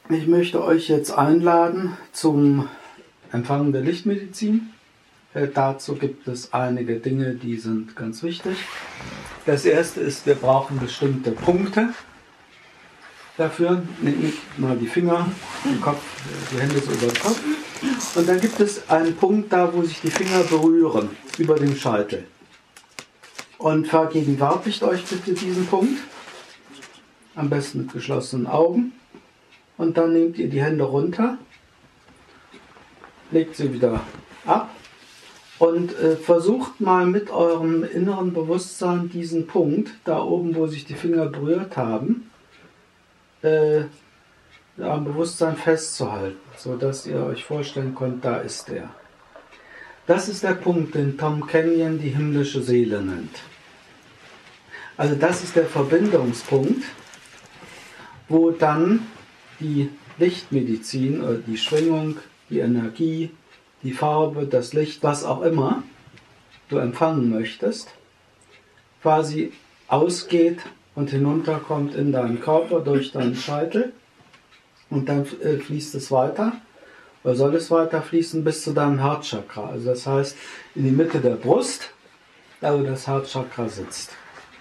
Ich möchte euch jetzt einladen zum Empfangen der Lichtmedizin. Dazu gibt es einige Dinge, die sind ganz wichtig. Das erste ist, wir brauchen bestimmte Punkte dafür. Nehmt mal die Finger, den Kopf, die Hände so über den Kopf. Und dann gibt es einen Punkt da, wo sich die Finger berühren, über dem Scheitel. Und vergegenwärtigt euch bitte diesen Punkt. Am besten mit geschlossenen Augen. Und dann nehmt ihr die Hände runter, legt sie wieder ab und versucht mal mit eurem inneren Bewusstsein diesen Punkt, da oben, wo sich die Finger berührt haben, am Bewusstsein festzuhalten, sodass ihr euch vorstellen könnt, da ist er. Das ist der Punkt, den Tom Kenyon die himmlische Seele nennt. Also das ist der Verbindungspunkt, wo dann die Lichtmedizin oder die Schwingung, die Energie, die Farbe, das Licht, was auch immer du empfangen möchtest, quasi ausgeht und hinunterkommt in deinen Körper durch deinen Scheitel und dann fließt es weiter, oder soll es weiter fließen bis zu deinem Herzchakra. Also das heißt in die Mitte der Brust, da wo das Herzchakra sitzt.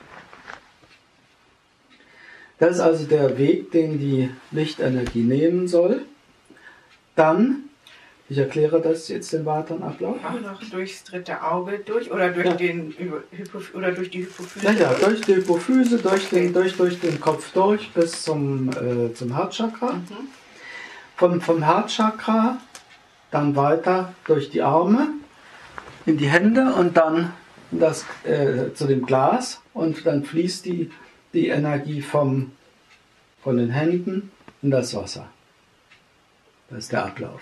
Das ist also der Weg, den die Lichtenergie nehmen soll. Dann, ich erkläre das jetzt den weiteren Ablauf. Auch noch durchs dritte Auge durch oder durch, durch die Hypophyse? Ja, durch die Hypophyse, durch den Kopf durch bis zum Herzchakra. Vom Herzchakra dann weiter durch die Arme in die Hände und dann zu dem Glas und dann fließt die Energie von den Händen in das Wasser. Das ist der Ablauf.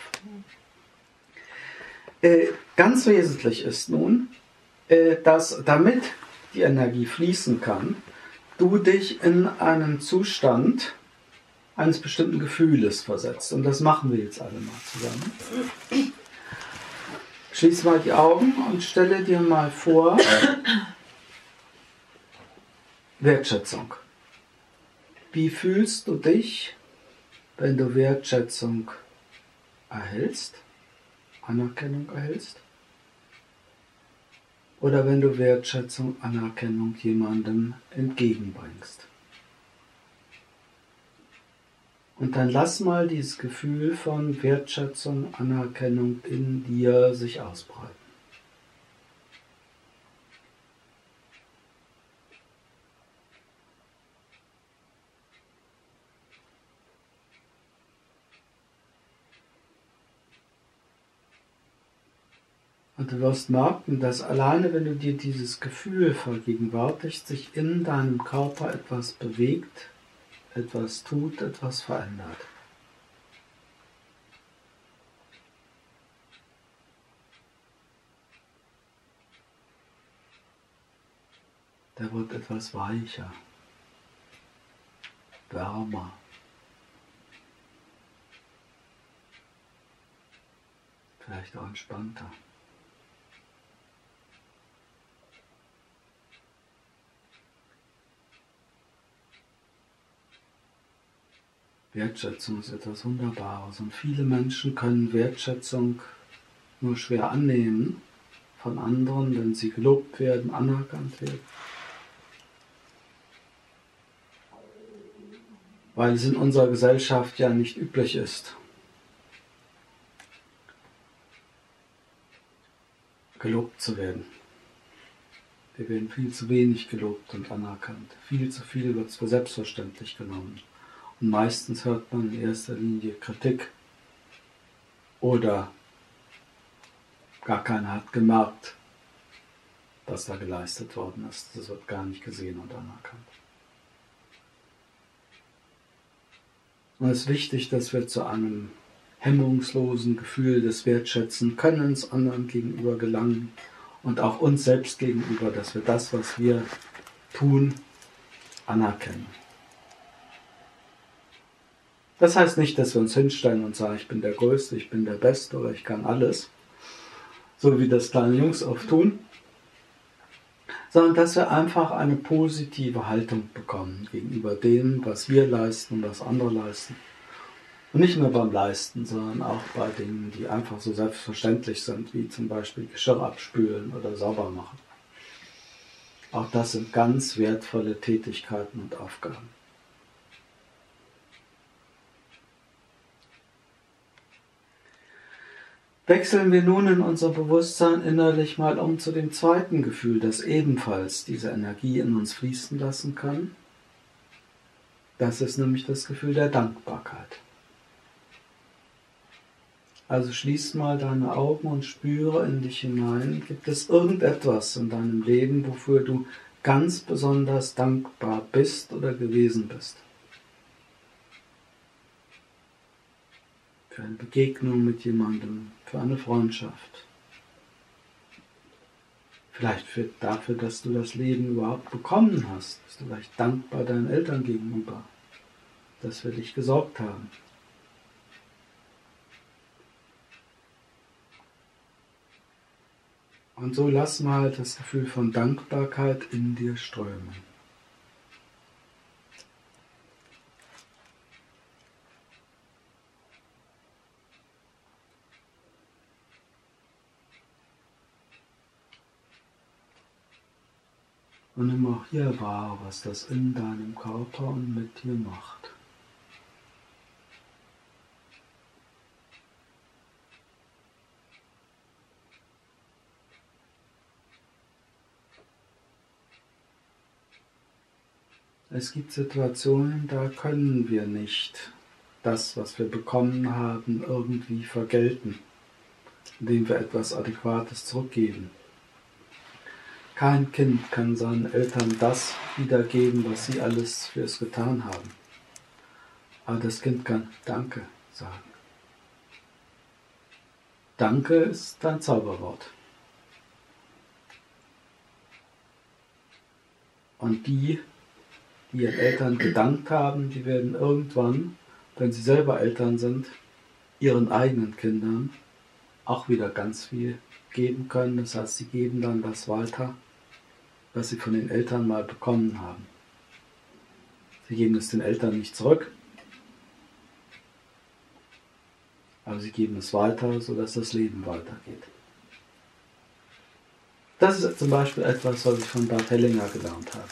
Ganz wesentlich ist nun, dass damit die Energie fließen kann, du dich in einen Zustand eines bestimmten Gefühles versetzt. Und das machen wir jetzt alle mal zusammen. Schließ mal die Augen und stelle dir mal vor, Wertschätzung. Wie fühlst du dich, wenn du Wertschätzung erhältst, Anerkennung erhältst? Oder wenn du Wertschätzung, Anerkennung jemandem entgegenbringst? Und dann lass mal dieses Gefühl von Wertschätzung, Anerkennung in dir sich ausbreiten. Und du wirst merken, dass alleine, wenn du dir dieses Gefühl vergegenwärtigst, sich in deinem Körper etwas bewegt, etwas tut, etwas verändert. Da wird etwas weicher, wärmer. Vielleicht auch entspannter. Wertschätzung ist etwas Wunderbares und viele Menschen können Wertschätzung nur schwer annehmen von anderen, wenn sie gelobt werden, anerkannt werden. Weil es in unserer Gesellschaft ja nicht üblich ist, gelobt zu werden. Wir werden viel zu wenig gelobt und anerkannt. Viel zu viel wird es für selbstverständlich genommen. Und meistens hört man in erster Linie Kritik oder gar keiner hat gemerkt, was da geleistet worden ist. Das wird gar nicht gesehen und anerkannt. Und es ist wichtig, dass wir zu einem hemmungslosen Gefühl des Wertschätzen Könnens anderen gegenüber gelangen und auch uns selbst gegenüber, dass wir das, was wir tun, anerkennen. Das heißt nicht, dass wir uns hinstellen und sagen, ich bin der Größte, ich bin der Beste oder ich kann alles, so wie das kleine Jungs oft tun, sondern dass wir einfach eine positive Haltung bekommen gegenüber dem, was wir leisten und was andere leisten. Und nicht nur beim Leisten, sondern auch bei Dingen, die einfach so selbstverständlich sind, wie zum Beispiel Geschirr abspülen oder sauber machen. Auch das sind ganz wertvolle Tätigkeiten und Aufgaben. Wechseln wir nun in unser Bewusstsein innerlich mal um zu dem zweiten Gefühl, das ebenfalls diese Energie in uns fließen lassen kann. Das ist nämlich das Gefühl der Dankbarkeit. Also schließ mal deine Augen und spüre in dich hinein. Gibt es irgendetwas in deinem Leben, wofür du ganz besonders dankbar bist oder gewesen bist? Für eine Begegnung mit jemandem, für eine Freundschaft. Vielleicht dafür, dass du das Leben überhaupt bekommen hast. Bist du vielleicht dankbar deinen Eltern gegenüber, dass für dich gesorgt haben. Und so lass mal das Gefühl von Dankbarkeit in dir strömen. Und nimm auch hier wahr, was das in deinem Körper und mit dir macht. Es gibt Situationen, da können wir nicht das, was wir bekommen haben, irgendwie vergelten, indem wir etwas Adäquates zurückgeben. Kein Kind kann seinen Eltern das wiedergeben, was sie alles für es getan haben. Aber das Kind kann Danke sagen. Danke ist ein Zauberwort. Und die ihren Eltern gedankt haben, die werden irgendwann, wenn sie selber Eltern sind, ihren eigenen Kindern auch wieder ganz viel geben können. Das heißt, sie geben dann das weiter, was sie von den Eltern mal bekommen haben. Sie geben es den Eltern nicht zurück, aber sie geben es weiter, sodass das Leben weitergeht. Das ist zum Beispiel etwas, was ich von Bert Hellinger gelernt habe.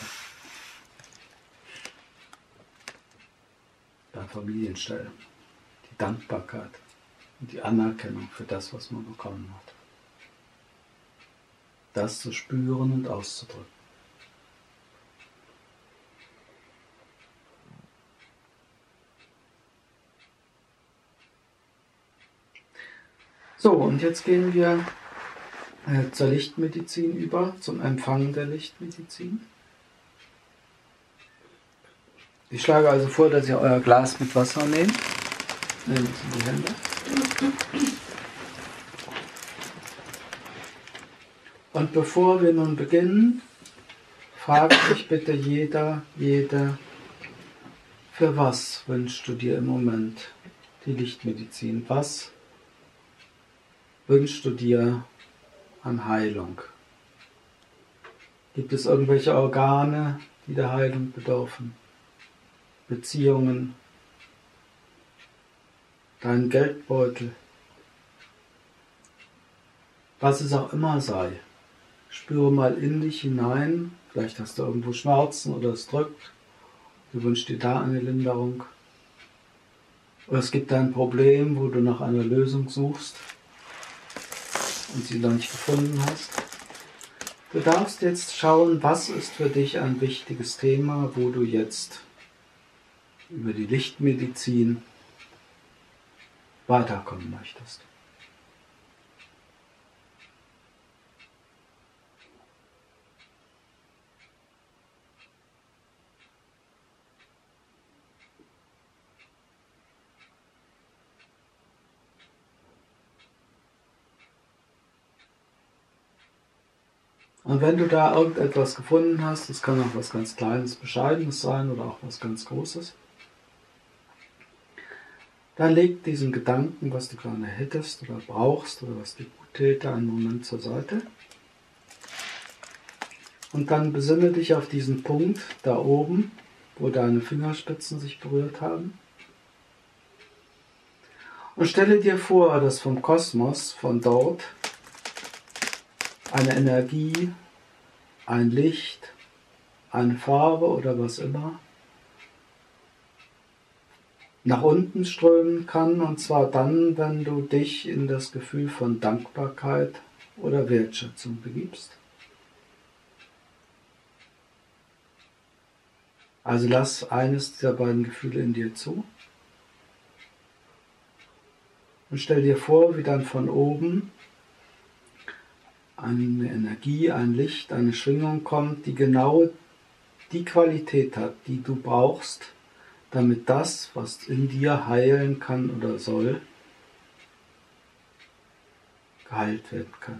Beim Familienstellen. Die Dankbarkeit und die Anerkennung für das, was man bekommen hat. Das zu spüren und auszudrücken. So, und jetzt gehen wir zur Lichtmedizin über, zum Empfang der Lichtmedizin. Ich schlage also vor, dass ihr euer Glas mit Wasser nehmt. Nehmt es in die Hände. Und bevor wir nun beginnen, fragt sich bitte jede, für was wünschst du dir im Moment die Lichtmedizin? Was wünschst du dir an Heilung? Gibt es irgendwelche Organe, die der Heilung bedürfen? Beziehungen, dein Geldbeutel, was es auch immer sei. Spüre mal in dich hinein, vielleicht hast du irgendwo Schmerzen oder es drückt, du wünschst dir da eine Linderung. Oder es gibt ein Problem, wo du nach einer Lösung suchst und sie noch nicht gefunden hast. Du darfst jetzt schauen, was ist für dich ein wichtiges Thema, wo du jetzt über die Lichtmedizin weiterkommen möchtest. Und wenn du da irgendetwas gefunden hast, das kann auch was ganz Kleines, Bescheidenes sein oder auch was ganz Großes, dann leg diesen Gedanken, was du gerne hättest oder brauchst oder was dir gut täte, einen Moment zur Seite. Und dann besinne dich auf diesen Punkt da oben, wo deine Fingerspitzen sich berührt haben. Und stelle dir vor, dass vom Kosmos, von dort, eine Energie, ein Licht, eine Farbe oder was immer nach unten strömen kann, und zwar dann, wenn du dich in das Gefühl von Dankbarkeit oder Wertschätzung begibst. Also lass eines dieser beiden Gefühle in dir zu und stell dir vor, wie dann von oben eine Energie, ein Licht, eine Schwingung kommt, die genau die Qualität hat, die du brauchst, damit das, was in dir heilen kann oder soll, geheilt werden kann.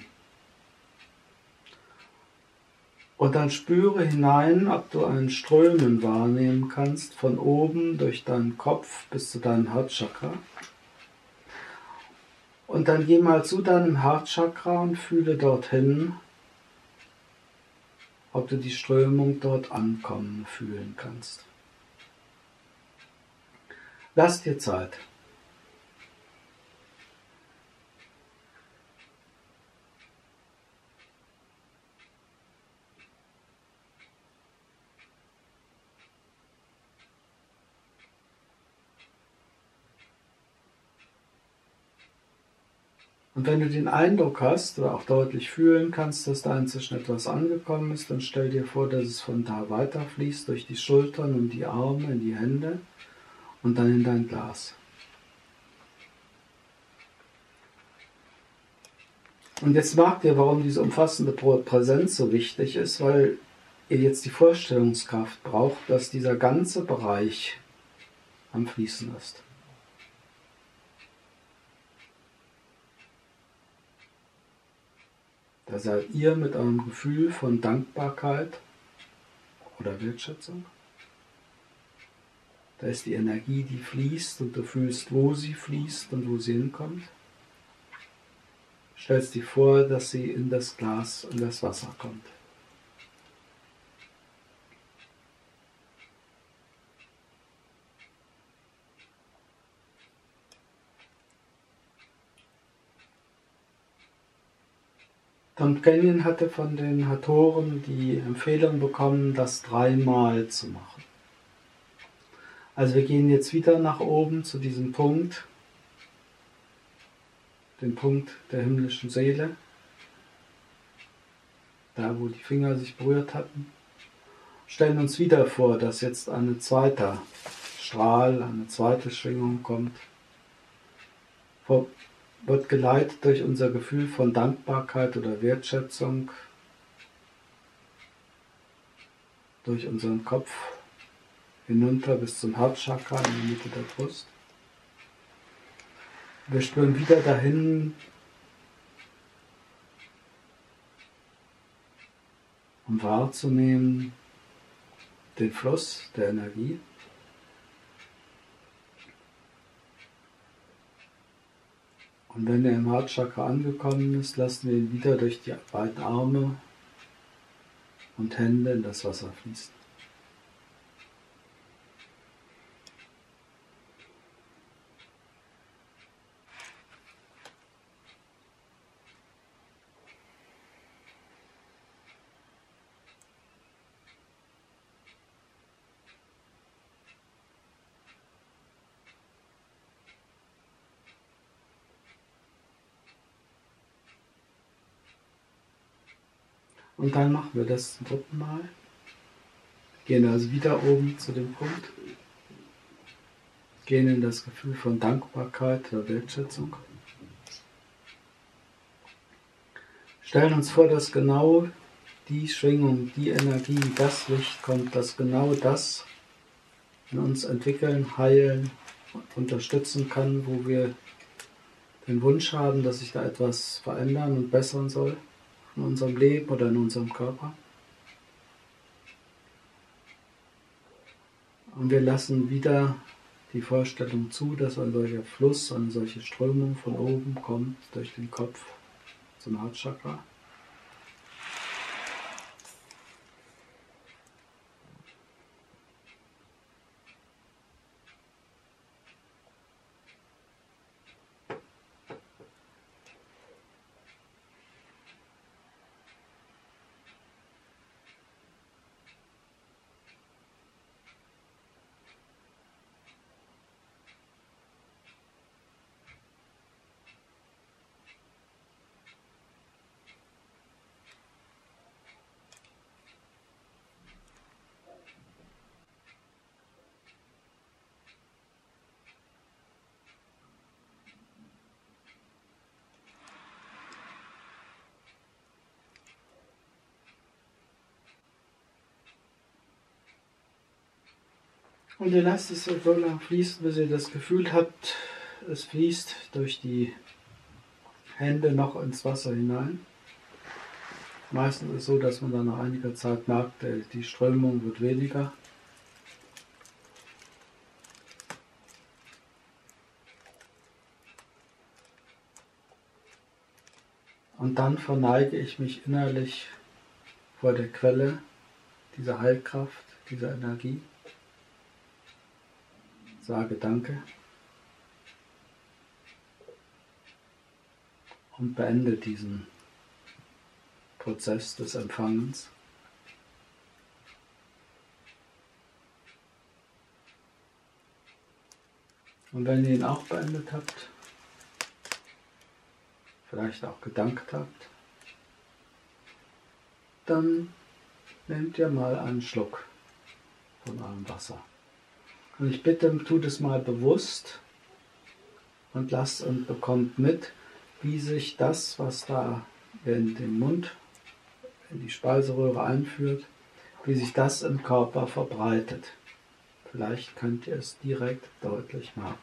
Und dann spüre hinein, ob du ein Strömen wahrnehmen kannst, von oben durch deinen Kopf bis zu deinem Herzchakra. Und dann geh mal zu deinem Herzchakra und fühle dorthin, ob du die Strömung dort ankommen fühlen kannst. Lass dir Zeit. Und wenn du den Eindruck hast oder auch deutlich fühlen kannst, dass da inzwischen etwas angekommen ist, dann stell dir vor, dass es von da weiterfließt durch die Schultern und die Arme in die Hände und dann in dein Glas. Und jetzt merkt ihr, warum diese umfassende Präsenz so wichtig ist, weil ihr jetzt die Vorstellungskraft braucht, dass dieser ganze Bereich am Fließen ist. Da seid ihr mit eurem Gefühl von Dankbarkeit oder Wertschätzung. Da ist die Energie, die fließt und du fühlst, wo sie fließt und wo sie hinkommt. Stellst dir vor, dass sie in das Glas, in das Wasser kommt. Tom Kenyon hatte von den Hatoren die Empfehlung bekommen, das 3-mal zu machen. Also wir gehen jetzt wieder nach oben zu diesem Punkt, den Punkt der himmlischen Seele, da wo die Finger sich berührt hatten. Stellen uns wieder vor, dass jetzt ein zweiter Strahl, eine zweite Schwingung kommt, wird geleitet durch unser Gefühl von Dankbarkeit oder Wertschätzung, durch unseren Kopf hinunter bis zum Herzchakra in die Mitte der Brust. Wir spüren wieder dahin, um wahrzunehmen den Fluss der Energie. Und wenn er im Herzchakra angekommen ist, lassen wir ihn wieder durch die beiden Arme und Hände in das Wasser fließen. Und dann machen wir das zum 3. Mal. Gehen also wieder oben zu dem Punkt. Gehen in das Gefühl von Dankbarkeit oder Wertschätzung. Stellen uns vor, dass genau die Schwingung, die Energie, das Licht kommt, dass genau das in uns entwickeln, heilen, unterstützen kann, wo wir den Wunsch haben, dass sich da etwas verändern und bessern soll in unserem Leben oder in unserem Körper. Und wir lassen wieder die Vorstellung zu, dass ein solcher Fluss, eine solche Strömung von oben kommt durch den Kopf zum Herzchakra. Und ihr lasst es so lange fließen, bis ihr das Gefühl habt, es fließt durch die Hände noch ins Wasser hinein. Meistens ist es so, dass man dann nach einiger Zeit merkt, die Strömung wird weniger. Und dann verneige ich mich innerlich vor der Quelle dieser Heilkraft, dieser Energie. Sage Danke und beende diesen Prozess des Empfangens. Und wenn ihr ihn auch beendet habt, vielleicht auch gedankt habt, dann nehmt ihr mal einen Schluck von eurem Wasser. Und ich bitte, tut es mal bewusst und lasst und bekommt mit, wie sich das, was da in den Mund, in die Speiseröhre einführt, wie sich das im Körper verbreitet. Vielleicht könnt ihr es direkt deutlich machen.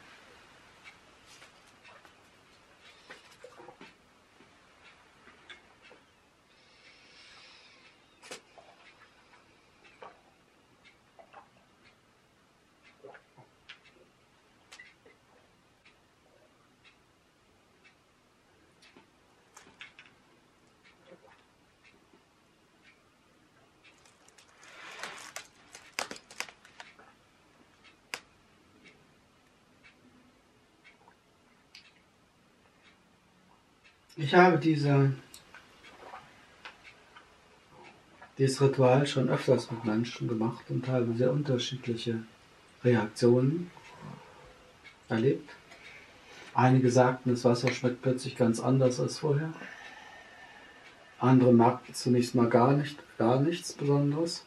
Ich habe dieses Ritual schon öfters mit Menschen gemacht und habe sehr unterschiedliche Reaktionen erlebt. Einige sagten, das Wasser schmeckt plötzlich ganz anders als vorher. Andere merkten zunächst mal gar nichts Besonderes.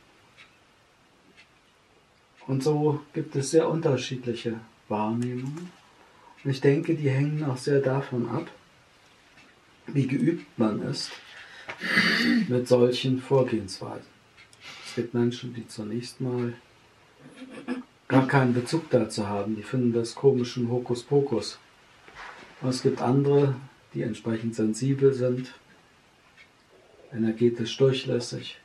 Und so gibt es sehr unterschiedliche Wahrnehmungen. Und ich denke, die hängen auch sehr davon ab, wie geübt man ist mit solchen Vorgehensweisen. Es gibt Menschen, die zunächst mal gar keinen Bezug dazu haben, die finden das komischen Hokuspokus. Und es gibt andere, die entsprechend sensibel sind, energetisch durchlässig,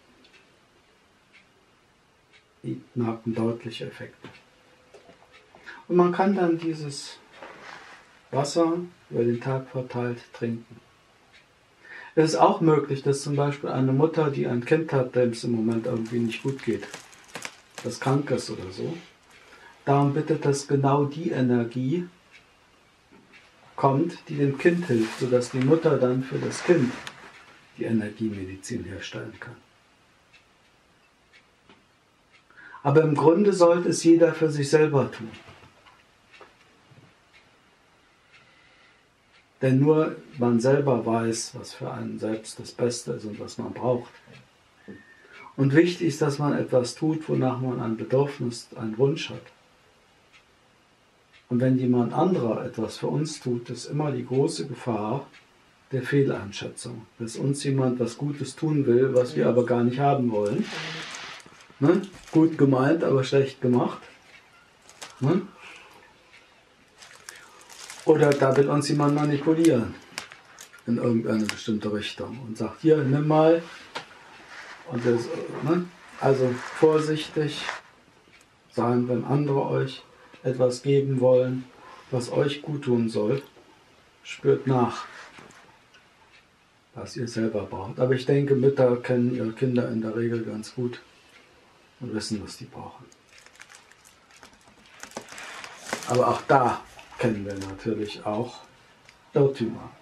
die merken deutliche Effekte. Und man kann dann dieses Wasser über den Tag verteilt trinken. Es ist auch möglich, dass zum Beispiel eine Mutter, die ein Kind hat, dem es im Moment irgendwie nicht gut geht, das krank ist oder so, darum bittet, dass genau die Energie kommt, die dem Kind hilft, sodass die Mutter dann für das Kind die Energiemedizin herstellen kann. Aber im Grunde sollte es jeder für sich selber tun. Denn nur man selber weiß, was für einen selbst das Beste ist und was man braucht. Und wichtig ist, dass man etwas tut, wonach man ein Bedürfnis, einen Wunsch hat. Und wenn jemand anderer etwas für uns tut, ist immer die große Gefahr der Fehleinschätzung. Dass uns jemand was Gutes tun will, was wir aber gar nicht haben wollen. Ne? Gut gemeint, aber schlecht gemacht. Ne? Oder da will uns jemand manipulieren in irgendeine bestimmte Richtung und sagt, hier, nimm mal. Und das, ne? Also vorsichtig sein, wenn andere euch etwas geben wollen, was euch gut tun soll. Spürt nach, was ihr selber braucht. Aber ich denke, Mütter kennen ihre Kinder in der Regel ganz gut und wissen, was die brauchen. Aber auch da kennen wir natürlich auch Irrtümer.